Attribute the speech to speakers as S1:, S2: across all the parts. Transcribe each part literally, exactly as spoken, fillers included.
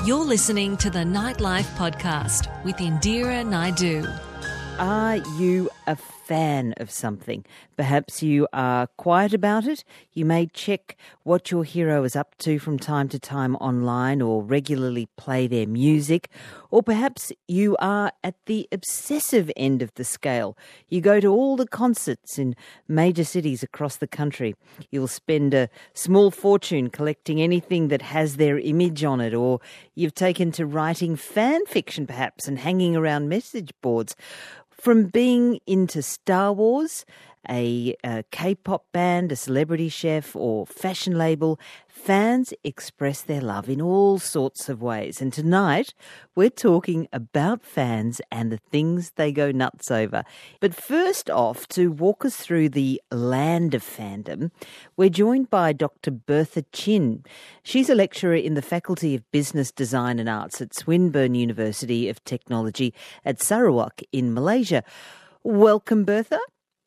S1: You're listening to the Nightlife Podcast with Indira Naidu.
S2: Are you a fan of something? Perhaps you are quiet about it. You may check what your hero is up to from time to time online or regularly play their music. Or perhaps you are at the obsessive end of the scale. You go to all the concerts in major cities across the country. You'll spend a small fortune collecting anything that has their image on it, or you've taken to writing fan fiction perhaps and hanging around message boards. From being into Star Wars, a, a K-pop band, a celebrity chef or fashion label, fans express their love in all sorts of ways. And tonight, we're talking about fans and the things they go nuts over. But first off, to walk us through the land of fandom, we're joined by Doctor Bertha Chin. She's a lecturer in the Faculty of Business, Design and Arts at Swinburne University of Technology at Sarawak in Malaysia. Welcome, Bertha.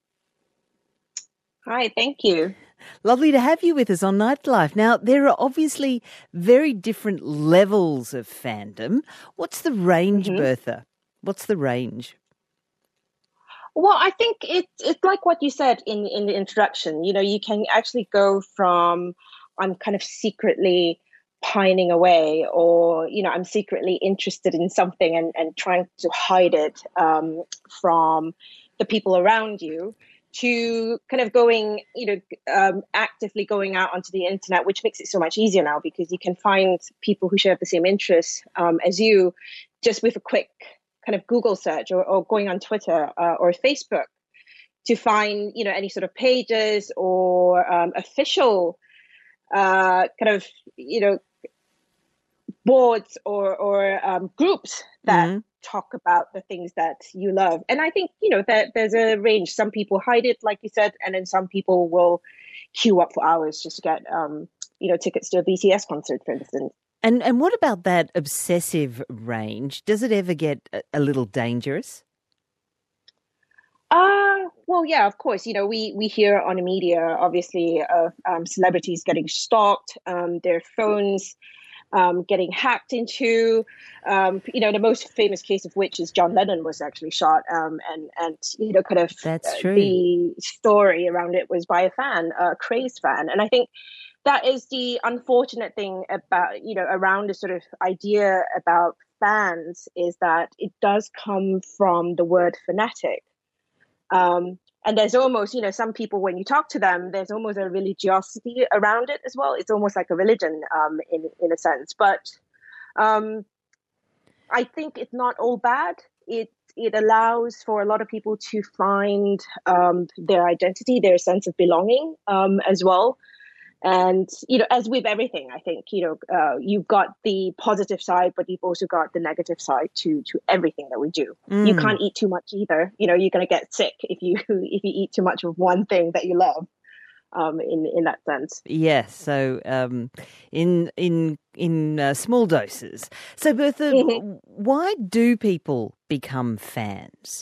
S3: Hi, thank you.
S2: Lovely to have you with us on Nightlife. Now, there are obviously very different levels of fandom. What's the range, mm-hmm. Bertha? What's the range?
S3: Well, I think it, it's like what you said in, in the introduction. You know, you can actually go from I'm kind of secretly pining away, or, you know, I'm secretly interested in something and, and trying to hide it um, from the people around you, to kind of going, you know, um, actively going out onto the internet, which makes it so much easier now because you can find people who share the same interests um, as you just with a quick kind of Google search, or, or going on Twitter uh, or Facebook to find, you know, any sort of pages or um, official uh, kind of, you know, boards or, or um, groups that mm-hmm. talk about the things that you love. And I think, you know, that there's a range. Some people hide it, like you said, and then some people will queue up for hours just to get, um, you know, tickets to a B T S concert, for instance.
S2: And and what about that obsessive range? Does it ever get a, a little dangerous?
S3: Uh, well, yeah, of course. You know, we, we hear on the media, obviously, of um, celebrities getting stalked, um, their phones Um, getting hacked into, um, you know, the most famous case of which is John Lennon was actually shot, um, and and you know, kind of
S2: That's true.
S3: The story around it was by a fan, a crazed fan, and I think that is the unfortunate thing about, you know, around the sort of idea about fans, is that it does come from the word fanatic. Um, And there's almost, you know, some people, when you talk to them, there's almost a religiosity around it as well. It's almost like a religion um, in in a sense. But um, I think it's not all bad. It it allows for a lot of people to find um, their identity, their sense of belonging um, as well. And, you know, as with everything, I think, you know, uh, you've got the positive side, but you've also got the negative side to to everything that we do. Mm. You can't eat too much either. You know, you're going to get sick if you if you eat too much of one thing that you love. Um, in in that sense,
S2: yes. So, um, in in in uh, small doses. So, Bertha, mm-hmm. why do people become fans?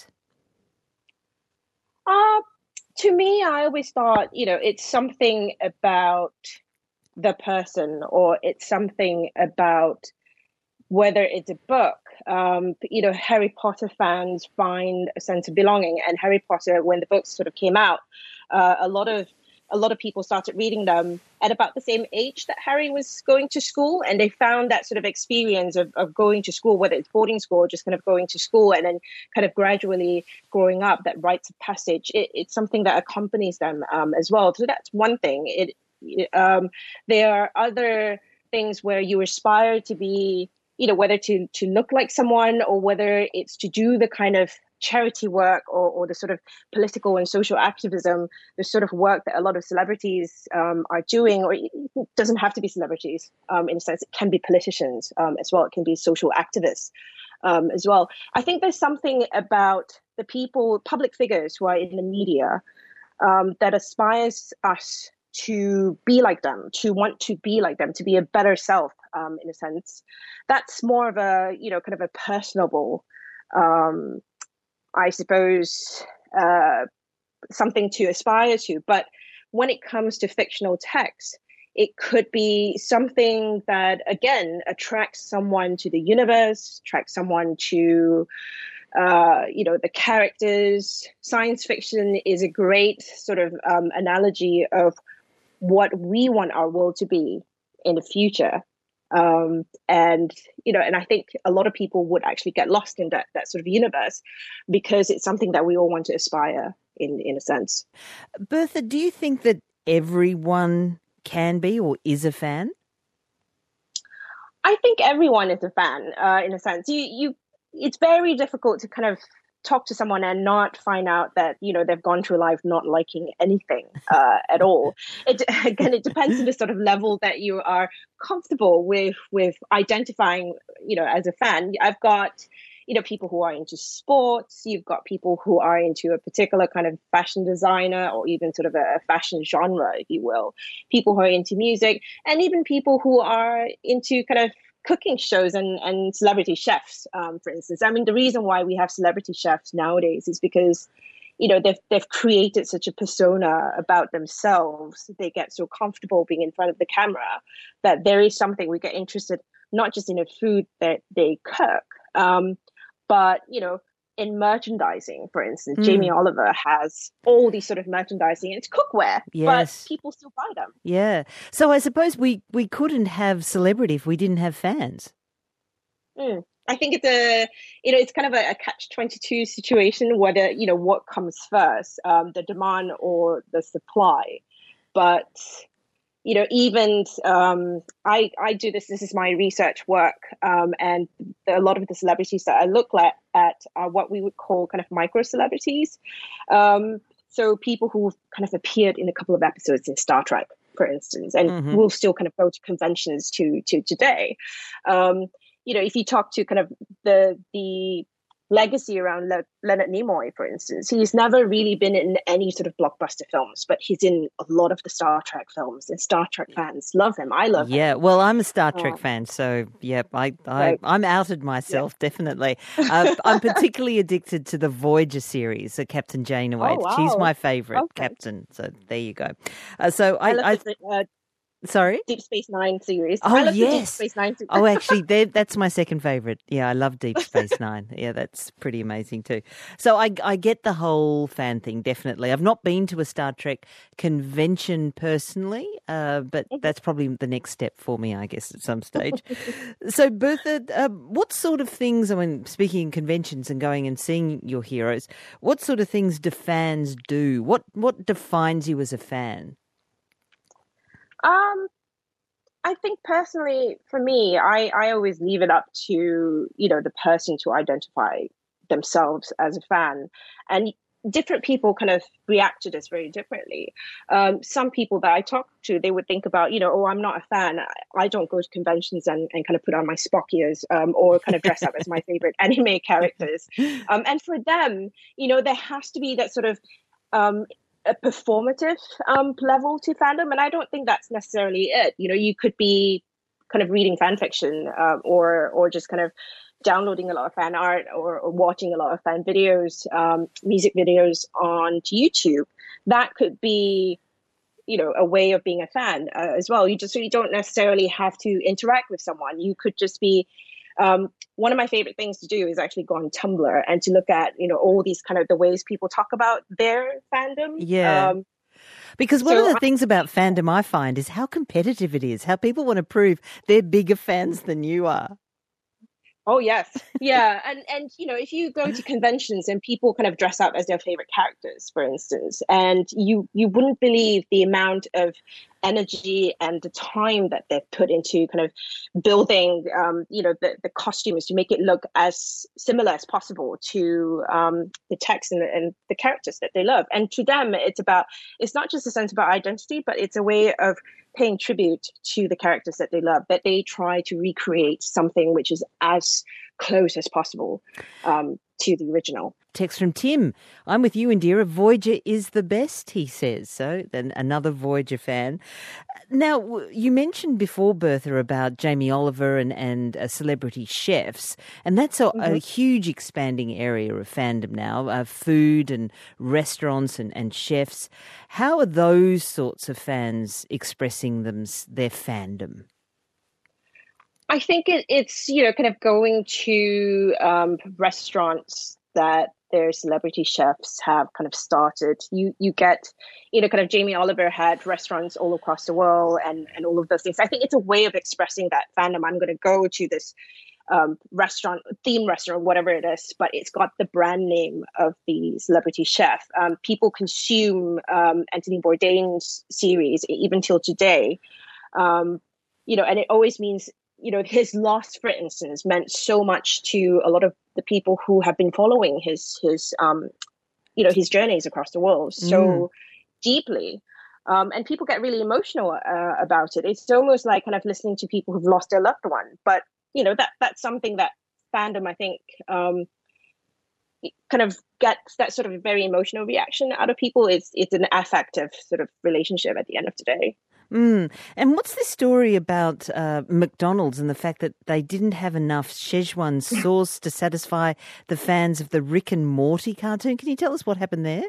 S3: Uh To me, I always thought, you know, it's something about the person, or it's something about whether it's a book. Um, you know, Harry Potter fans find a sense of belonging, and Harry Potter, when the books sort of came out, uh, a lot of a lot of people started reading them at about the same age that Harry was going to school, and they found that sort of experience of, of going to school, whether it's boarding school or just kind of going to school and then kind of gradually growing up, that rites of passage, it, it's something that accompanies them um, as well. So that's one thing. It, um, there are other things where you aspire to be, you know, whether to, to look like someone, or whether it's to do the kind of charity work, or, or the sort of political and social activism, the sort of work that a lot of celebrities um, are doing, or it doesn't have to be celebrities um, in a sense, it can be politicians um, as well, it can be social activists um, as well. I think there's something about the people, public figures who are in the media um, that aspires us to be like them, to want to be like them, to be a better self um, in a sense. That's more of a, you know, kind of a personable um, I suppose, uh, something to aspire to. But when it comes to fictional text, It could be something that, again, attracts someone to the universe, attracts someone to, uh, you know, the characters. Science fiction is a great sort of um, analogy of what we want our world to be in the future. Um, and, you know, and I think a lot of people would actually get lost in that, that sort of universe because it's something that we all want to aspire in, in a sense.
S2: Bertha, do you think that everyone can be or is a fan?
S3: I think everyone is a fan, uh, in a sense. You, you, it's very difficult to kind of talk to someone and not find out that, you know, they've gone through life not liking anything uh, at all. It, again, it depends on the sort of level that you are comfortable with, with identifying, you know, as a fan. I've got, you know, people who are into sports. You've got people who are into a particular kind of fashion designer or even sort of a fashion genre, if you will. People who are into music, and even people who are into kind of cooking shows and, and celebrity chefs, um, for instance. I mean, the reason why we have celebrity chefs nowadays is because, you know, they've they've created such a persona about themselves. They get so comfortable being in front of the camera that there is something we get interested, not just in the food that they cook, um, but, you know, in merchandising, for instance. Mm. Jamie Oliver has all these sort of merchandising. It's cookware,
S2: yes.
S3: but people still buy them.
S2: Yeah. So I suppose we, we couldn't have celebrity if we didn't have fans.
S3: Mm. I think it's a, you know, it's kind of a, a catch twenty-two situation, whether, you know, what comes first, um, the demand or the supply. But, you know, even um, I, I do this, this is my research work, um, and the, a lot of the celebrities that I look at, at are what we would call kind of micro celebrities. Um, so people who've kind of appeared in a couple of episodes in Star Trek, for instance, and mm-hmm. will still kind of go to conventions to, to today. Um, you know, if you talk to kind of the the legacy around Le- Leonard Nimoy, for instance, he's never really been in any sort of blockbuster films, but he's in a lot of the Star Trek films, and Star Trek fans love him. I love
S2: yeah,
S3: him.
S2: Yeah, well, I'm a Star Trek
S3: um,
S2: fan, so yeah, I, I,
S3: right.
S2: I'm outed myself, yeah. definitely. Uh, I'm particularly addicted to the Voyager series, uh, Captain Janeway.
S3: Oh, wow.
S2: She's my favourite
S3: okay.
S2: captain, so there you go. Uh, so
S3: I,
S2: I...
S3: love
S2: I
S3: the, uh,
S2: Sorry?
S3: Deep Space Nine series.
S2: Oh,
S3: I love
S2: yes.
S3: the Deep Space Nine series.
S2: oh, actually, that's my second favourite. Yeah, I love Deep Space Nine. Yeah, that's pretty amazing too. So I, I get the whole fan thing, definitely. I've not been to a Star Trek convention personally, uh, but that's probably the next step for me, I guess, at some stage. So, Bertha, uh, what sort of things, I mean, speaking of conventions and going and seeing your heroes, what sort of things do fans do? What, what defines you as a fan?
S3: Um, I think personally, for me, I, I always leave it up to, you know, the person to identify themselves as a fan. And different people kind of react to this very differently. Um, some people that I talk to, they would think about, you know, oh, I'm not a fan. I, I don't go to conventions and, and kind of put on my Spock ears um, or kind of dress up as my favorite anime characters. Um, and for them, you know, there has to be that sort of um, a performative um, level to fandom. And I don't think that's necessarily it. You know, you could be kind of reading fan fiction uh, or or just kind of downloading a lot of fan art or, or watching a lot of fan videos, um, music videos on YouTube. That could be, you know, a way of being a fan uh, as well. You just you don't necessarily have to interact with someone. You could just be Um, one of my favorite things to do is actually go on Tumblr and to look at, you know, all these kind of the ways people talk about their fandom.
S2: Yeah. Um, because one
S3: so
S2: of the
S3: I,
S2: things about fandom I find is how competitive it is, how people want to prove they're bigger fans than you are.
S3: Oh, yes. Yeah. And, and, you know, if you go to conventions and people kind of dress up as their favorite characters, for instance, and you, you wouldn't believe the amount of energy and the time that they've put into kind of building, um, you know, the, the costumes to make it look as similar as possible to um, the text and the, and the characters that they love. And to them, it's about, it's not just a sense about identity, but it's a way of paying tribute to the characters that they love, that they try to recreate something which is as close as possible um, to the original.
S2: Text from Tim. I'm with you, Indira. Voyager is the best, he says. So, then another Voyager fan. Now, you mentioned before, Bertha, about Jamie Oliver and, and uh, celebrity chefs, and that's a, mm-hmm. a huge expanding area of fandom now, uh, food and restaurants and, and chefs. How are those sorts of fans expressing them, their fandom?
S3: I think it, it's, you know, kind of going to um, restaurants that their celebrity chefs have kind of started. You you get, you know, kind of Jamie Oliver had restaurants all across the world and, and all of those things. I think it's a way of expressing that fandom. I'm going to go to this um, restaurant, theme restaurant, whatever it is, but it's got the brand name of the celebrity chef. Um, people consume um, Anthony Bourdain's series even till today. Um, you know, and it always means, you know, his loss, for instance, meant so much to a lot of the people who have been following his, his um, you know, his journeys across the world so mm. deeply. Um, and people get really emotional uh, about it. It's almost like kind of listening to people who've lost their loved one. But, you know, that that's something that fandom, I think, um, kind of gets that sort of very emotional reaction out of people. It's, it's an affective sort of relationship at the end of the day.
S2: Mm. And what's the story about uh, McDonald's and the fact that they didn't have enough Szechuan sauce to satisfy the fans of the Rick and Morty cartoon? Can you tell us what happened there?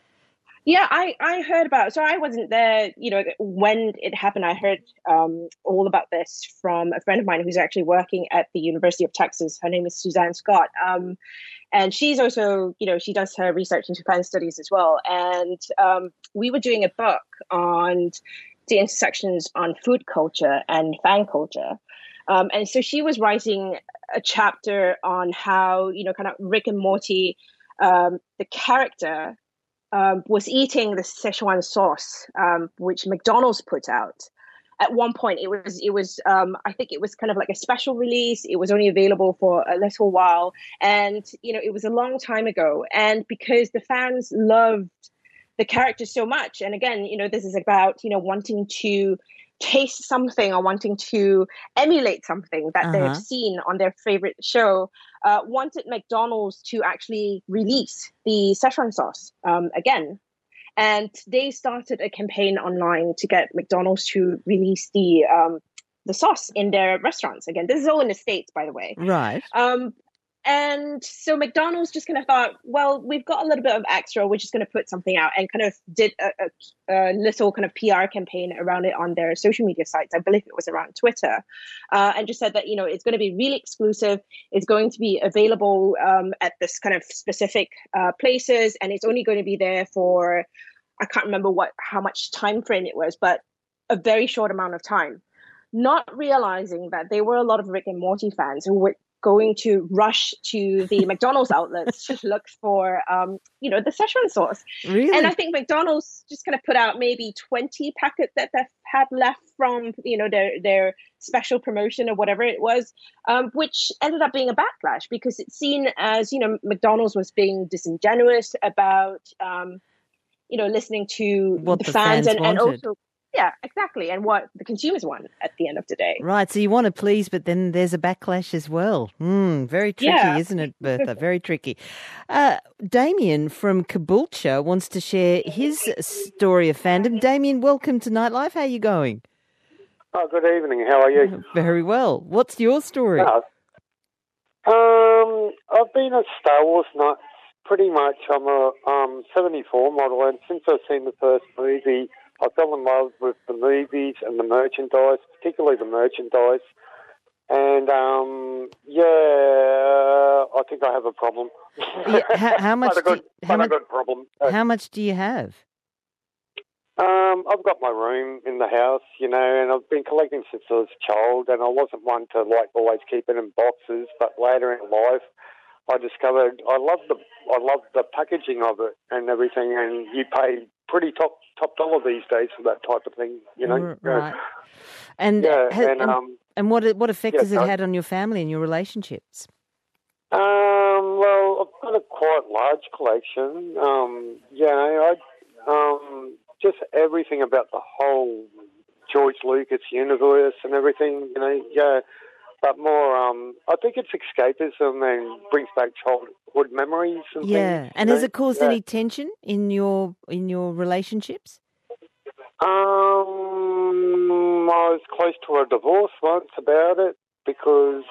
S3: Yeah, I, I heard about it. So I wasn't there, you know, when it happened. I heard um, all about this from a friend of mine who's actually working at the University of Texas. Her name is Suzanne Scott. Um, and she's also, you know, she does her research into fan studies as well. And um, we were doing a book on the intersections on food culture and fan culture. Um, and so she was writing a chapter on how, you know, kind of Rick and Morty, um, the character um, was eating the Szechuan sauce, um, which McDonald's put out. At one point, it was, it was, um, I think it was kind of like a special release. It was only available for a little while. And, you know, it was a long time ago. And because the fans loved the character so much. And again, you know, this is about, you know, wanting to taste something or wanting to emulate something that uh-huh. they've seen on their favorite show, uh, wanted McDonald's to actually release the Szechuan sauce um, again. And they started a campaign online to get McDonald's to release the um, the sauce in their restaurants. Again, this is all in the States, by the way.
S2: Right.
S3: Um, And so McDonald's just kind of thought, well, we've got a little bit of extra. We're just going to put something out, and kind of did a, a, a little kind of P R campaign around it on their social media sites. I believe it was around Twitter, uh, and just said that, you know, it's going to be really exclusive. It's going to be available um, at this kind of specific uh, places, and it's only going to be there for, I can't remember what how much time frame it was, but a very short amount of time. Not realizing that there were a lot of Rick and Morty fans who would going to rush to the McDonald's outlets to look for, um, you know, the Szechuan sauce.
S2: Really?
S3: And I think McDonald's just kind of put out maybe twenty packets that they had left from, you know, their their special promotion or whatever it was, um, which ended up being a backlash because it's seen as, you know, McDonald's was being disingenuous about, um, you know, listening to
S2: what
S3: the,
S2: the
S3: fans,
S2: fans
S3: and, and
S2: wanted.
S3: also. Yeah, exactly. And what the consumers want at the end of the day.
S2: Right. So you want to please, but then there's a backlash as well. Mm, very tricky,
S3: yeah.
S2: isn't it, Bertha? Very tricky. Uh, Damien from Caboolture wants to share his story of fandom. Damien, welcome to Nightlife. How are you going?
S4: Oh, good evening. How are you?
S2: Very well. What's your story?
S4: Uh, um, I've been a Star Wars nut pretty much. I'm a um, seventy-four model, and since I've seen the first movie, I fell in love with the movies and the merchandise, particularly the merchandise. And, um, yeah, I think I have a problem.
S2: Yeah, how, how much?
S4: But a good,
S2: do you, how, much,
S4: a good problem.
S2: how much do you have?
S4: Um, I've got my room in the house, you know, and I've been collecting since I was a child, and I wasn't one to, like, always keep it in boxes, but later in life, I discovered I love the I love the packaging of it and everything, and you pay pretty top top dollar these days for that type of thing, you know.
S2: Right. And
S4: yeah,
S2: has,
S4: and,
S2: and,
S4: um,
S2: and what what effect
S4: yeah,
S2: has it
S4: sorry.
S2: had on your family and your relationships?
S4: Um, well, I've got a quite large collection. Um, yeah, I um just everything about the whole George Lucas universe and everything, you know. Yeah. but more, um, I think it's escapism and brings back childhood memories and
S2: Yeah,
S4: things.
S2: and
S4: you
S2: has
S4: know?
S2: it caused
S4: Yeah.
S2: any tension in your in your relationships?
S4: Um, I was close to a divorce once about it because,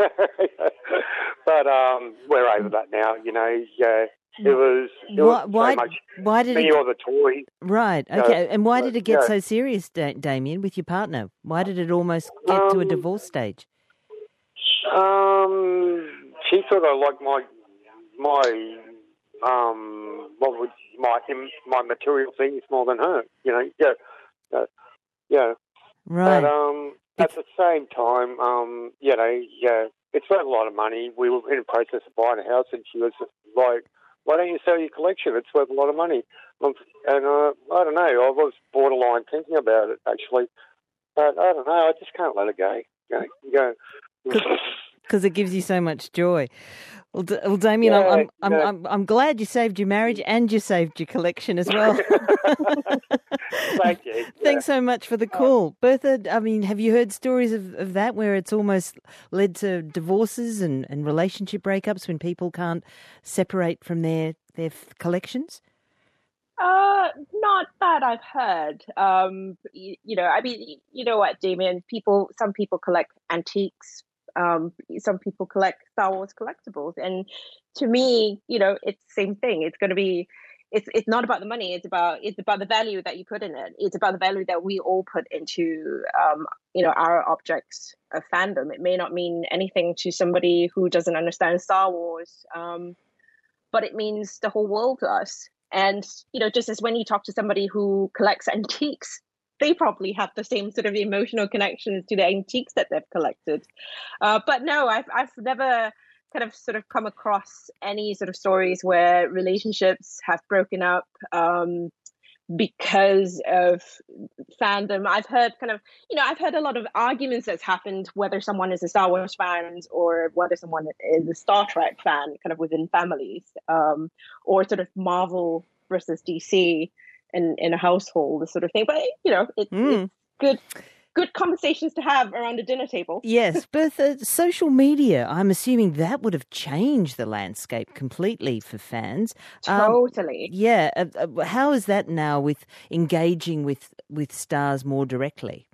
S4: but um, we're over that now. You know, yeah, it was it
S2: Why?
S4: was
S2: Why,
S4: so much
S2: why did
S4: me
S2: it?
S4: or the toy.
S2: Right.
S4: Yeah,
S2: Okay. And why did it get
S4: yeah.
S2: so serious, da- Damien, with your partner? Why did it almost get to a
S4: Um,
S2: divorce stage?
S4: Um, she sort of like my my um what would my my material things more than her. You know, yeah, uh, yeah.
S2: Right.
S4: But um, at the same time, um, you know, yeah, it's worth a lot of money. We were in the process of buying a house, and she was like, "Why don't you sell your collection? It's worth a lot of money." And uh, I don't know. I was borderline thinking about it actually, but I don't know. I just can't let it go. You know, you go.
S2: Because it gives you so much joy. Well, D- well Damien,
S4: Yeah,
S2: I'm, I'm, I'm,
S4: yeah.
S2: I'm, I'm glad you saved your marriage and you saved your collection as well.
S4: Thank you.
S2: Thanks so much for the call. Bertha, I mean, have you heard stories of, of that where it's almost led to divorces and, and relationship breakups when people can't separate from their, their f- collections?
S3: Uh, not that I've heard. Um, you, you know, I mean, you know what, Damien? People, some people collect antiques. Um, some people collect Star Wars collectibles, and to me, you know, it's the same thing. It's going to be, it's it's not about the money. It's about it's about the value that you put in it. It's about the value that we all put into, um, you know, our objects of fandom. It may not mean anything to somebody who doesn't understand Star Wars, um, but it means the whole world to us. And, you know, just as when you talk to somebody who collects antiques, they probably have the same sort of emotional connections to the antiques that they've collected. Uh, but no, I've, I've never kind of sort of come across any sort of stories where relationships have broken up um, because of fandom. I've heard kind of, you know, I've heard a lot of arguments that's happened, whether someone is a Star Wars fan or whether someone is a Star Trek fan, kind of within families, um, or sort of Marvel versus D C in, in a household, this sort of thing. But, you know, it,
S2: Mm.
S3: it's good, good conversations to have around a dinner table.
S2: Yes, Bertha, social media, I'm assuming that would have changed the landscape completely for fans. Um,
S3: Totally.
S2: yeah, uh, uh, how is that now with engaging with, with stars more directly?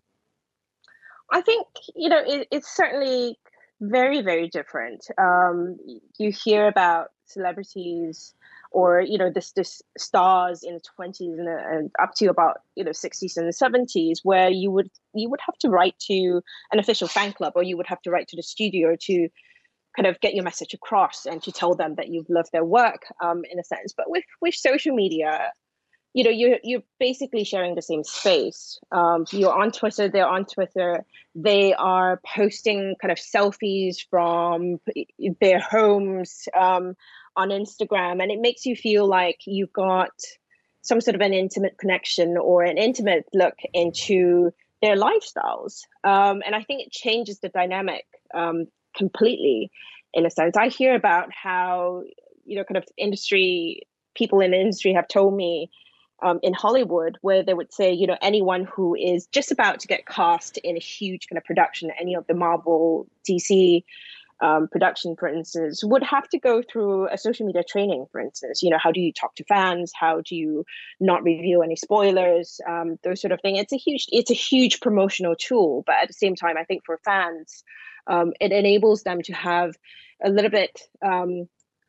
S3: I think, you know, it, it's certainly very, very different. Um, you hear about celebrities or, you know, this this stars in the twenties and, and up to about, you know, sixties and the seventies, where you would you would have to write to an official fan club, or you would have to write to the studio to kind of get your message across and to tell them that you've loved their work, um, in a sense. But with with social media, you know, you're you're basically sharing the same space. Um, you're on Twitter, they're on Twitter. They are posting kind of selfies from their homes um, on Instagram, and it makes you feel like you've got some sort of an intimate connection or an intimate look into their lifestyles. Um, and I think it changes the dynamic um, completely, in a sense. I hear about how, you know, kind of industry people in the industry have told me, Um, in Hollywood, where they would say, you know, anyone who is just about to get cast in a huge kind of production, any of the Marvel, D C um, production, for instance, would have to go through a social media training, for instance. You know, how do you talk to fans? How do you not reveal any spoilers? Um, those sort of things. It's a huge, it's a huge promotional tool, but at the same time, I think for fans, um, it enables them to have a little bit, um,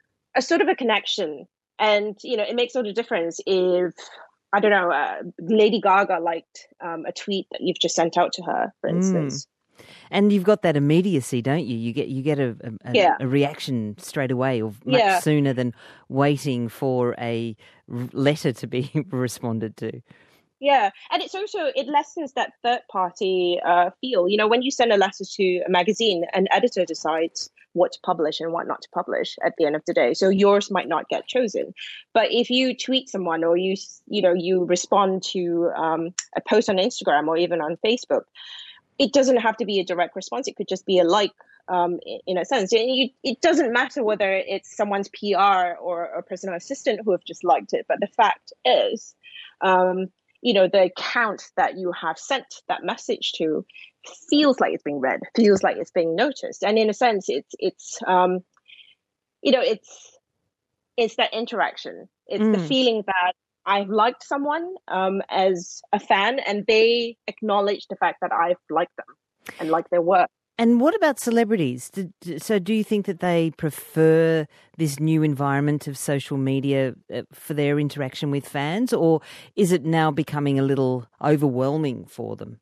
S3: a sort of a connection. And, you know, it makes all the difference if, I don't know, uh, Lady Gaga liked um, a tweet that you've just sent out to her, for instance.
S2: And you've got that immediacy, don't you? You get you get a, a,
S3: Yeah.
S2: a reaction straight away, or much
S3: Yeah.
S2: sooner than waiting for a r- letter to be responded to.
S3: Yeah. And it's also, it lessens that third party uh, feel. You know, when you send a letter to a magazine, an editor decides what to publish and what not to publish at the end of the day. So yours might not get chosen. But if you tweet someone, or you, you know, you respond to um, a post on Instagram or even on Facebook, it doesn't have to be a direct response. It could just be a like, um, in a sense. And you, it doesn't matter whether it's someone's P R or a personal assistant who have just liked it. But the fact is, um, you know, the account that you have sent that message to feels like it's being read, feels like it's being noticed. And in a sense, it's it's um, you know, it's it's that interaction. It's
S2: Mm.
S3: the feeling that I've liked someone um, as a fan, and they acknowledge the fact that I've liked them and like their work.
S2: And what about celebrities? Did, so do you think that they prefer this new environment of social media uh, for their interaction with fans, or is it now becoming a little overwhelming for them?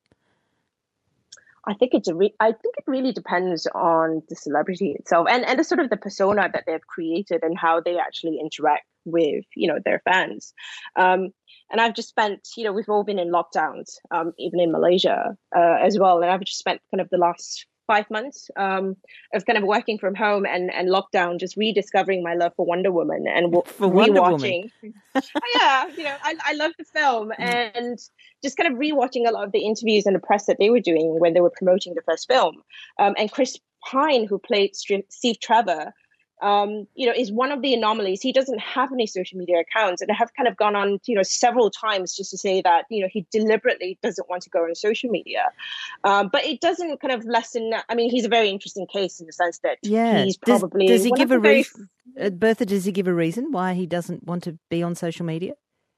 S3: I think it's a re- I think it really depends on the celebrity itself and, and the sort of the persona that they've created and how they actually interact with, you know, their fans. Um, and I've just spent, you know, we've all been in lockdowns, um, even in Malaysia uh, as well. And I've just spent kind of the last five months um, of kind of working from home and, and lockdown, just rediscovering my love for Wonder Woman and w-
S2: For Wonder
S3: rewatching.
S2: Woman.
S3: oh, yeah, you know, I, I love the film and just kind of rewatching a lot of the interviews and the press that they were doing when they were promoting the first film. Um, and Chris Pine, who played Steve Trevor, um, you know, is one of the anomalies. He doesn't have any social media accounts, and I have kind of gone on, you know, several times just to say that, you know, he deliberately doesn't want to go on social media. Um, but it doesn't kind of lessen. I mean, he's a very interesting case in the sense that
S2: Yeah.
S3: he's probably
S2: Does, does he
S3: one
S2: give
S3: of
S2: a
S3: the very
S2: reason? Uh, Bertha, does he give a reason why he doesn't want to be on social media?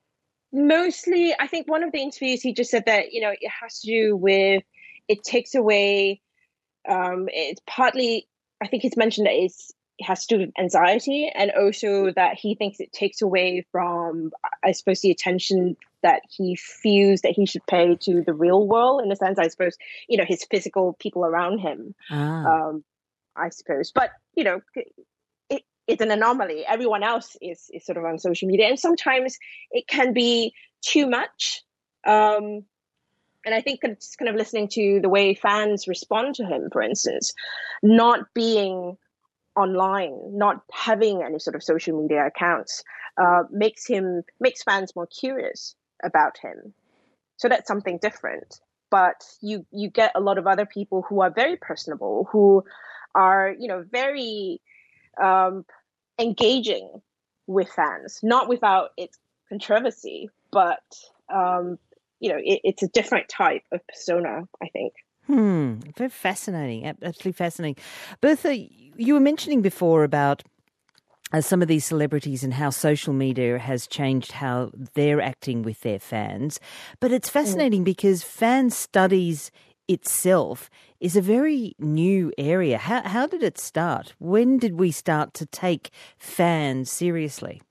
S3: Mostly, I think one of the interviews he just said that, you know, it has to do with, it takes away, um, it's partly, I think he's mentioned that it's, it has to do with anxiety, and also that he thinks it takes away from, I suppose, the attention that he feels that he should pay to the real world, in a sense, I suppose, you know, his physical people around him,
S2: Ah.
S3: um, I suppose. But, you know, it, it's an anomaly. Everyone else is, is sort of on social media, and sometimes it can be too much. Um, and I think just kind of listening to the way fans respond to him, for instance, not being online, not having any sort of social media accounts, uh, makes him makes fans more curious about him. So that's something different. But you you get a lot of other people who are very personable, who are, you know, very um, engaging with fans, not without its controversy, but um, you know, it, it's a different type of persona, I think.
S2: Hmm, very fascinating, absolutely fascinating. Bertha, you were mentioning before about uh, some of these celebrities and how social media has changed how they're acting with their fans. But it's fascinating mm. because fan studies itself is a very new area. How, how did it start? When did we start to take fans seriously?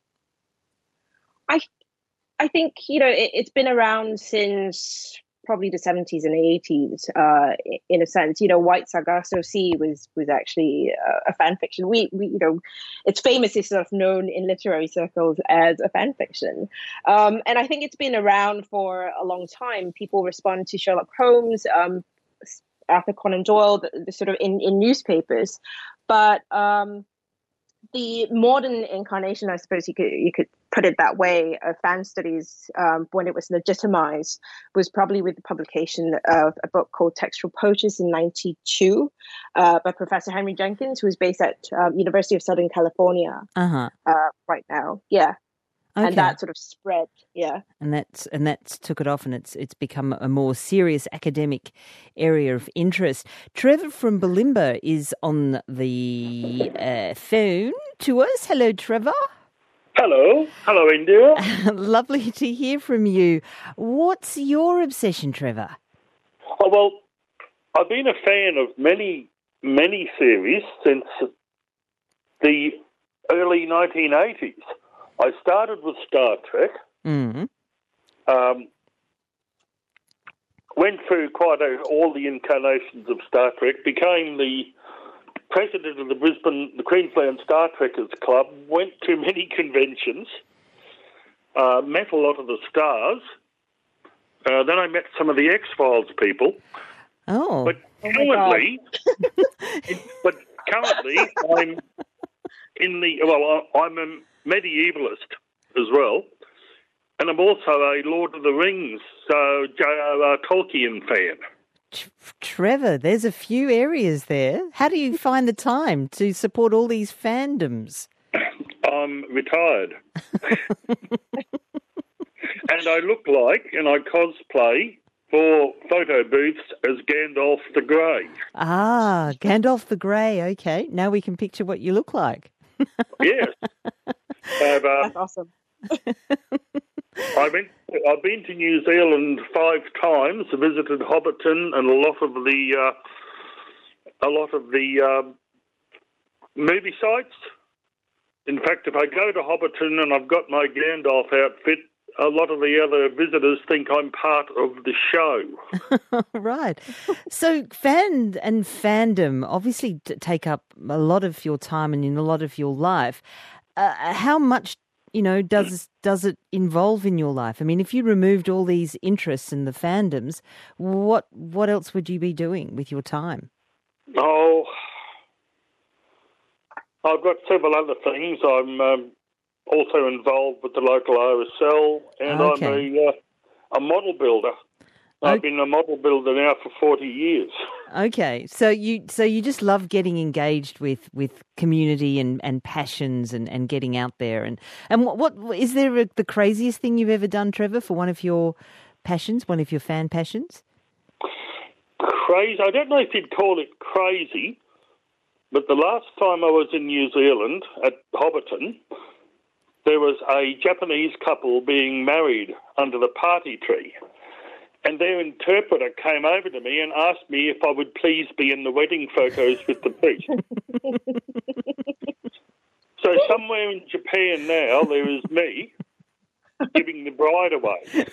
S3: I, I think, you know, it, it's been around since probably the seventies and eighties, uh, in a sense. You know, White Sargasso Sea was was actually a, a fan fiction. We, we, you know, it's famously sort of known in literary circles as a fan fiction. Um, and I think it's been around for a long time. People respond to Sherlock Holmes, um, Arthur Conan Doyle, the, the sort of in, in newspapers. But um, the modern incarnation, I suppose you could you could put it that way, of fan studies, um, when it was legitimized, was probably with the publication of a book called Textual Poetry in ninety-two uh, by Professor Henry Jenkins, who is based at um, University of Southern California
S2: uh-huh.
S3: uh, right now. Yeah. Okay. And that sort of spread, yeah.
S2: And that's and that's took it off, and it's it's become a more serious academic area of interest. Trevor from Bulimba is on the uh, phone to us. Hello, Trevor.
S5: Hello. Hello, India.
S2: Lovely to hear from you. What's your obsession, Trevor?
S5: Oh, well, I've been a fan of many, many series since the early nineteen eighties. I started with Star Trek,
S2: mm-hmm.
S5: um, went through quite a, all the incarnations of Star Trek, became the president of the Brisbane, the Queensland Star Trekkers Club, went to many conventions, uh, met a lot of the stars. Uh, then I met some of the X-Files people.
S2: Oh,
S5: but currently, but currently I'm in the well. I'm a medievalist as well, and I'm also a Lord of the Rings, so J R R Tolkien fan.
S2: Trevor, there's a few areas there. How do you find the time to support all these fandoms?
S5: I'm retired. And I look like, and I cosplay for photo booths as Gandalf the Grey.
S2: Ah, Gandalf the Grey. Okay, now we can picture what you look like.
S5: Yes. I've, uh,
S3: That's awesome.
S5: I've been, I've been to New Zealand five times. I visited Hobbiton and a lot of the uh, a lot of the uh, movie sites. In fact, if I go to Hobbiton and I've got my Gandalf outfit, a lot of the other visitors think I'm part of the show.
S2: Right. So fan and fandom obviously t- take up a lot of your time and in a lot of your life. Uh, how much, you know, does does it involve in your life? I mean, if you removed all these interests in the fandoms, what what else would you be doing with your time?
S5: Oh, I've got several other things. I'm um, also involved with the local O S L, and
S2: Okay.
S5: I'm a, uh, a model builder. I've
S2: Okay.
S5: been a model builder now for forty years.
S2: Okay, so you so you just love getting engaged with, with community and, and passions and, and getting out there and and what, what is there a, the craziest thing you've ever done, Trevor, for one of your passions, one of your fan passions?
S5: Crazy. I don't know if you'd call it crazy, but the last time I was in New Zealand at Hobbiton, there was a Japanese couple being married under the party tree. And their interpreter came over to me and asked me if I would please be in the wedding photos with the priest. So somewhere in Japan now, there is me giving the bride away.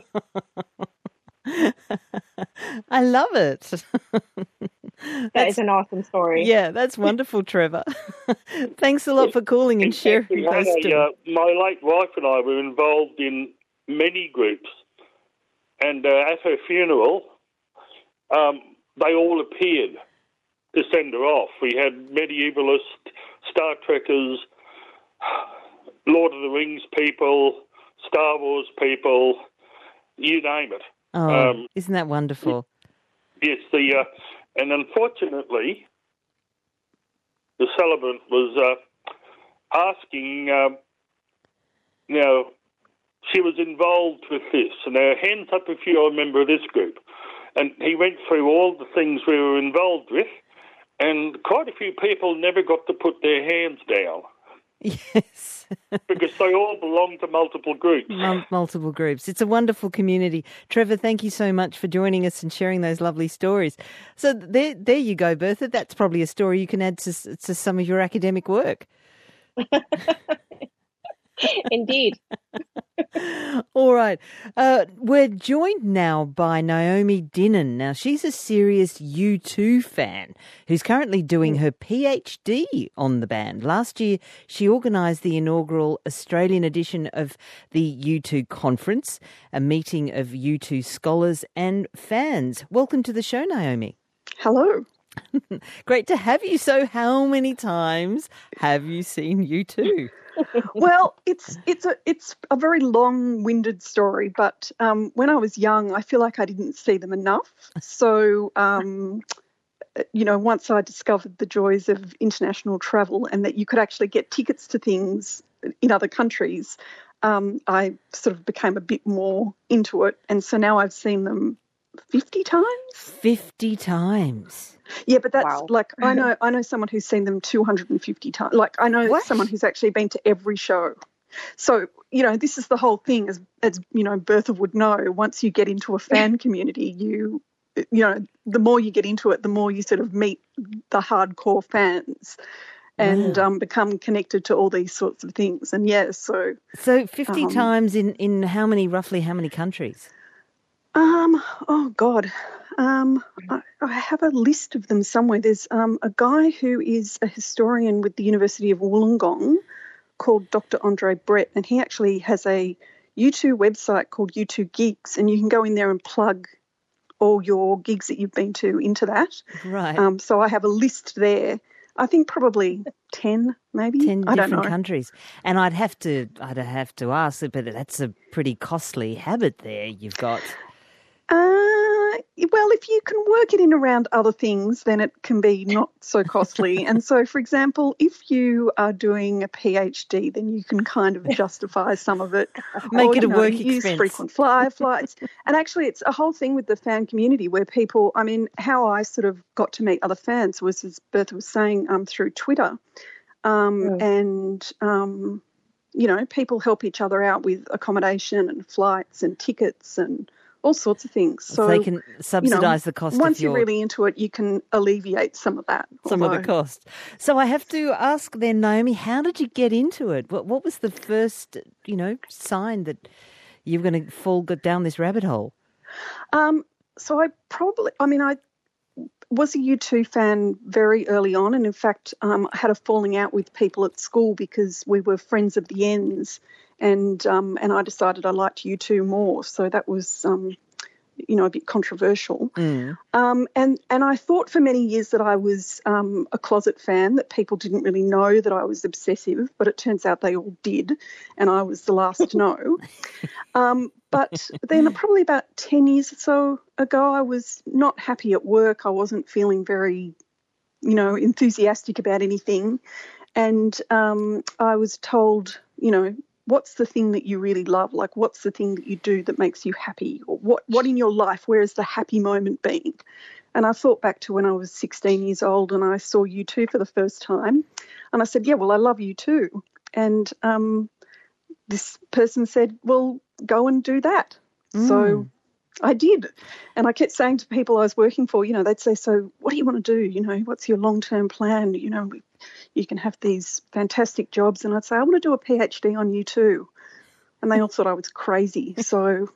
S2: I love it.
S3: That is an awesome story.
S2: Yeah, that's wonderful, Trevor. Thanks a lot for calling and
S5: In fact,
S2: sharing
S5: we had
S2: those
S5: a,
S2: stories.
S5: uh, my late wife and I were involved in many groups. And uh, at her funeral, um, they all appeared to send her off. We had medievalist, Star Trekkers, Lord of the Rings people, Star Wars people, you name it.
S2: Oh,
S5: um,
S2: isn't that wonderful?
S5: Yes, the uh, and unfortunately, the celebrant was uh, asking, uh, you know, she was involved with this, and her hands up if you're a member of this group. And he went through all the things we were involved with, and quite a few people never got to put their hands down
S2: Yes.
S5: because they all belong to multiple groups.
S2: Mul- multiple groups. It's a wonderful community. Trevor, thank you so much for joining us and sharing those lovely stories. So there, there you go, Bertha. That's probably a story you can add to, s- to some of your academic work.
S3: Indeed.
S2: All right. Uh, we're joined now by Naomi Dinnan. Now, she's a serious U two fan who's currently doing her PhD on the band. Last year, she organised the inaugural Australian edition of the U two conference, a meeting of U two scholars and fans. Welcome to the show, Naomi.
S6: Hello.
S2: Great to have you. So how many times have you seen U two?
S6: Well, it's it's a it's a very long-winded story, but um, when I was young, I feel like I didn't see them enough. So, um, you know, once I discovered the joys of international travel and that you could actually get tickets to things in other countries, um, I sort of became a bit more into it, and so now I've seen them fifty times.
S2: Fifty times.
S6: Yeah, but that's
S3: Wow.
S6: like I know I know someone who's seen them two hundred fifty times. Like I know
S2: What?
S6: someone who's actually been to every show. So, you know, this is the whole thing as as you know, Bertha would know, once you get into a fan community, you you know, the more you get into it, the more you sort of meet the hardcore fans and
S2: Wow.
S6: um, become connected to all these sorts of things. And yeah, so
S2: So fifty
S6: Um,
S2: times in, in how many, roughly how many countries?
S6: Um, oh God, um, I, I have a list of them somewhere. There's um, a guy who is a historian with the University of Wollongong called Doctor Andre Brett, and he actually has a U two website called U two Gigs, and you can go in there and plug all your gigs that you've been to into that.
S2: Right.
S6: Um, so I have a list there. I think probably ten, maybe.
S2: Ten
S6: I don't
S2: different
S6: know.
S2: countries. And I'd have to I'd have to ask, but that's a pretty costly habit there you've got.
S6: Uh, Well, if you can work it in around other things, then it can be not so costly. And so, for example, if you are doing a PhD, then you can kind of justify some of it.
S2: Make
S6: or,
S2: it a
S6: you know,
S2: work
S6: use
S2: expense.
S6: frequent flyer flights. And actually, it's a whole thing with the fan community where people, I mean, how I sort of got to meet other fans was, as Bertha was saying, um, through Twitter. Um,
S3: Mm.
S6: And, um, you know, people help each other out with accommodation and flights and tickets and all sorts of things. So
S2: they can
S6: you know,
S2: subsidise the cost
S6: once
S2: of your...
S6: you're really into it, you can alleviate some of that.
S2: Some of
S6: although-
S2: the cost. So I have to ask then, Naomi, how did you get into it? What, what was the first, you know, sign that you were going to fall go- down this rabbit hole?
S6: Um, so I probably, I mean, I was a U two fan very early on, and in fact, um, I had a falling out with people at school because we were friends of the ends, and um, and I decided I liked U two more. So that was, um, you know, a bit controversial.
S2: Mm.
S6: Um, and and I thought for many years that I was um, a closet fan, that people didn't really know that I was obsessive, but it turns out they all did, and I was the last to know. Um, but then probably about ten years or so ago, I was not happy at work. I wasn't feeling very, you know, enthusiastic about anything. And um, I was told, you know, what's the thing that you really love? Like, what's the thing that you do that makes you happy? Or what, what in your life, where is the happy moment being? And I thought back to when I was sixteen years old and I saw U two for the first time. And I said, yeah, well, I love U two. And um, this person said, well, go and do that.
S2: Mm.
S6: So I did. And I kept saying to people I was working for, you know, they'd say, so what do you want to do? You know, what's your long-term plan? You know, you can have these fantastic jobs. And I'd say, I want to do a PhD on U two. And they all thought I was crazy. So,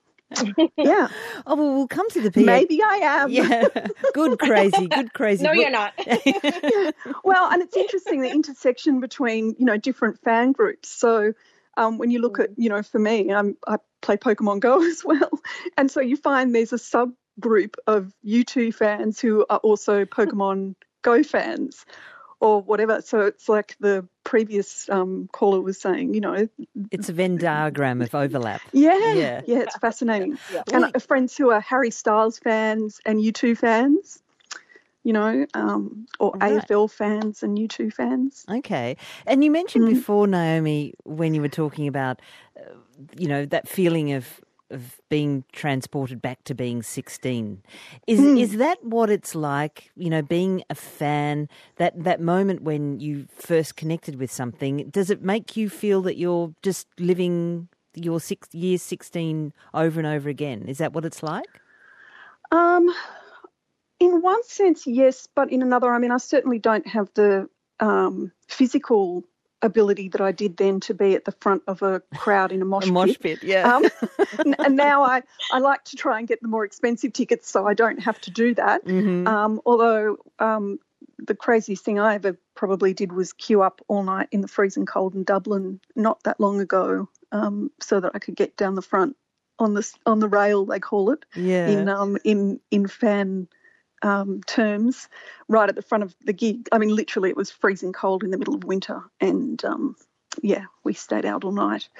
S6: yeah.
S2: Oh, well, we'll come to the P H D.
S6: Maybe I am.
S2: Yeah, good crazy, good crazy.
S3: No,
S2: Well-
S3: you're not.
S6: Yeah. Well, and it's interesting, the intersection between, you know, different fan groups. So um, when you look at, you know, for me, um, I play Pokemon Go as well. And so you find there's a subgroup of U two fans who are also Pokemon Go fans or whatever. So it's like the previous um, caller was saying, you know.
S2: It's a Venn diagram of overlap.
S6: Yeah,
S2: Yeah.
S6: yeah, it's fascinating.
S3: Yeah.
S6: And uh, friends who are Harry Styles fans and U two fans, you know, um, or
S2: Right.
S6: A F L fans and U two fans.
S2: Okay. And you mentioned
S6: Mm.
S2: before, Naomi, when you were talking about, uh, you know, that feeling of of being transported back to being sixteen. Is
S6: Mm.
S2: is that what it's like, you know, being a fan, that, that moment when you first connected with something? Does it make you feel that you're just living your six, year sixteen over and over again? Is that what it's like?
S6: Um, in one sense, yes, but in another, I mean, I certainly don't have the um, physical ability that I did then to be at the front of a crowd in a mosh
S2: A mosh
S6: pit.
S2: pit, yeah.
S6: Um, n- and now I, I like to try and get the more expensive tickets so I don't have to do that.
S2: Mhm.
S6: Um, although um, the craziest thing I ever probably did was queue up all night in the freezing cold in Dublin not that long ago um, so that I could get down the front on the, on the rail, they call it,
S2: Yeah.
S6: in um, in in fan um, terms, right at the front of the gig. I mean, literally, it was freezing cold in the middle of winter, and um, yeah, we stayed out all night.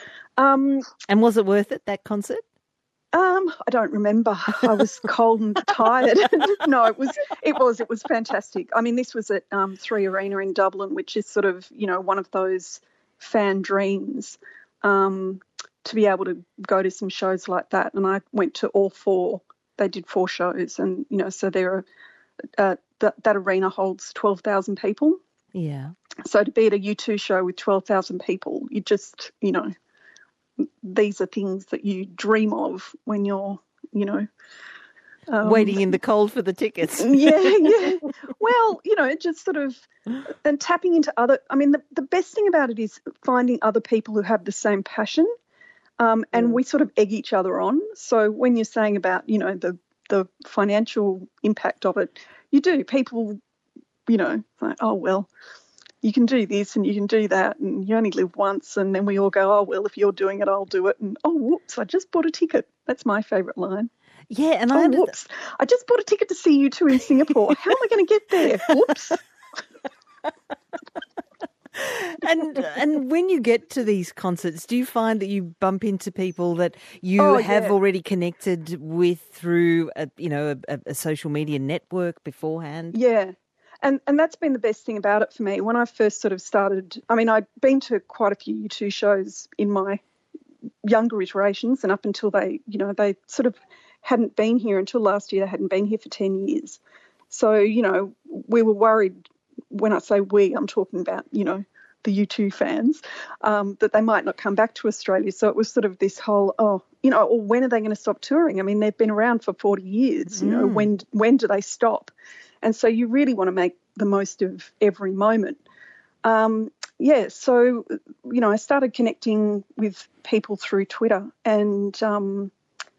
S6: Um,
S2: And was it worth it, that concert?
S6: um, I don't remember. I was cold and tired. No, it was it was it was fantastic. I mean, this was at um, Three Arena in Dublin, which is sort of, you know, one of those fan dreams. Um, to be able to go to some shows like that, and I went to all four. They did four shows, and you know, so there are uh, that that arena holds twelve thousand people.
S2: Yeah.
S6: So to be at a U two show with twelve thousand people, you just, you know, these are things that you dream of when you're, you know, um,
S2: Waiting in the cold for the tickets.
S6: yeah, yeah. Well, you know, it just sort of, and tapping into other, I mean, the, the best thing about it is finding other people who have the same passion. Um, and we sort of egg each other on. So when you're saying about, you know, the, the financial impact of it, you do. People, you know, like, oh, well, you can do this and you can do that and you only live once. And then we all go, oh, well, if you're doing it, I'll do it. And, oh, whoops, I just bought a ticket. That's my favourite line.
S2: Yeah, and
S6: Oh,
S2: I under-
S6: whoops, I just bought a ticket to see you two in Singapore. How am I going to get there? Whoops.
S2: and and when you get to these concerts, do you find that you bump into people that you
S6: Oh,
S2: have
S6: yeah.
S2: already connected with through a, you know a, a social media network beforehand?
S6: Yeah. And and that's been the best thing about it for me. When I first sort of started, I mean, I'd been to quite a few U two shows in my younger iterations, and up until they, you know, they sort of hadn't been here until last year. They hadn't been here for ten years. So, you know, we were worried. When I say we, I'm talking about, you know, the U two fans, um, that they might not come back to Australia. So it was sort of this whole, oh, you know, or when are they going to stop touring? I mean, they've been around for forty years, you know,
S2: Mm.
S6: when when do they stop? And so you really want to make the most of every moment. Um, yeah, so, you know, I started connecting with people through Twitter, and um,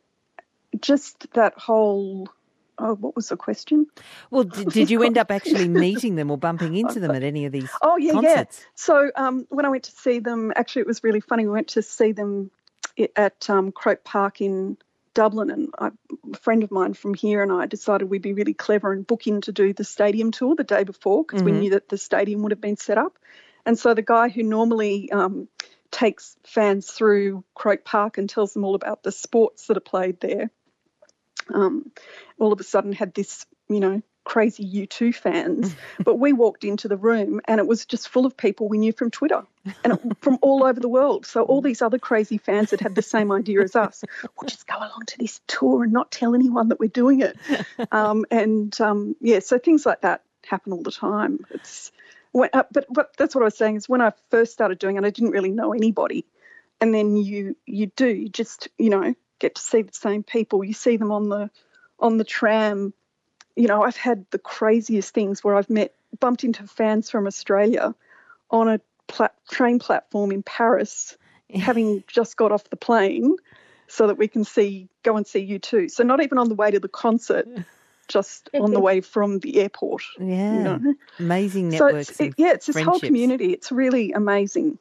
S6: just that whole, oh, what was the question?
S2: Well, did, did you end up actually meeting them or bumping into them at any of these
S6: Oh, yeah,
S2: concerts?
S6: yeah. So um, when I went to see them, actually it was really funny. We went to see them i- at um, Croke Park in Dublin, and I, a friend of mine from here and I decided we'd be really clever and book in to do the stadium tour the day before, because we
S2: Mhm.
S6: knew that the stadium would have been set up. And so the guy who normally um, takes fans through Croke Park and tells them all about the sports that are played there, um, all of a sudden had this, you know, crazy U two fans. But we walked into the room and it was just full of people we knew from Twitter and it, from all over the world. So all these other crazy fans that had the same idea as us, we'll just go along to this tour and not tell anyone that we're doing it. Um, and, um, yeah, so things like that happen all the time. It's when, uh, but, but that's what I was saying is when I first started doing it, I didn't really know anybody. And then you you do, you just, you know, get to see the same people. You see them on the on the tram. You know, I've had the craziest things where I've met, bumped into fans from Australia on a pla- train platform in Paris, having just got off the plane so that we can see, go and see you too. So not even on the way to the concert, just on the way from the airport.
S2: Yeah,
S6: You know?
S2: amazing
S6: So
S2: networks
S6: it's,
S2: and
S6: it, yeah, it's this whole
S2: friendships.
S6: community. It's really amazing.